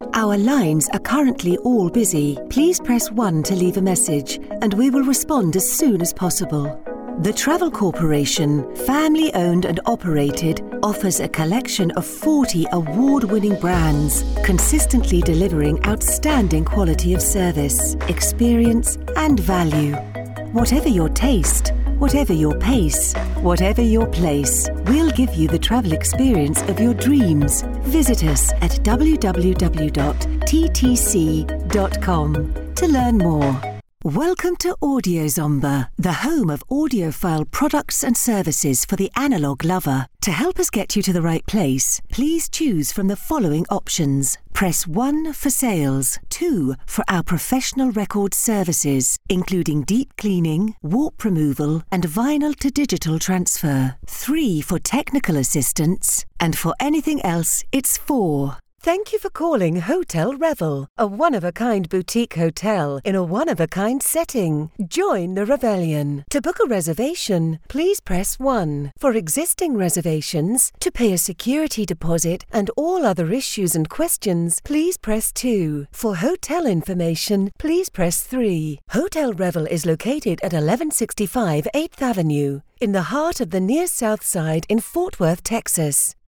Our lines are currently all busy. Please press 1 to leave a message and we will respond as soon as possible. The Travel Corporation, family-owned and operated, offers a collection of 40 award-winning brands, consistently delivering outstanding quality of service, experience and value. Whatever your taste, whatever your pace, whatever your place, we'll give you the travel experience of your dreams. Visit us at www.ttc.com to learn more. Welcome to AudioZomba, the home of audiophile products and services for the analogue lover. To help us get you to the right place, please choose from the following options. Press 1 for sales, 2 for our professional record services, including deep cleaning, warp removal, and vinyl to digital transfer. 3 for technical assistance, and for anything else, it's 4. Thank you for calling Hotel Revel, a one-of-a-kind boutique hotel in a one-of-a-kind setting. Join the rebellion. To book a reservation, please press 1. For existing reservations, to pay a security deposit and all other issues and questions, please press 2. For hotel information, please press 3. Hotel Revel is located at 1165 8th Avenue, in the heart of the near South Side in Fort Worth, Texas.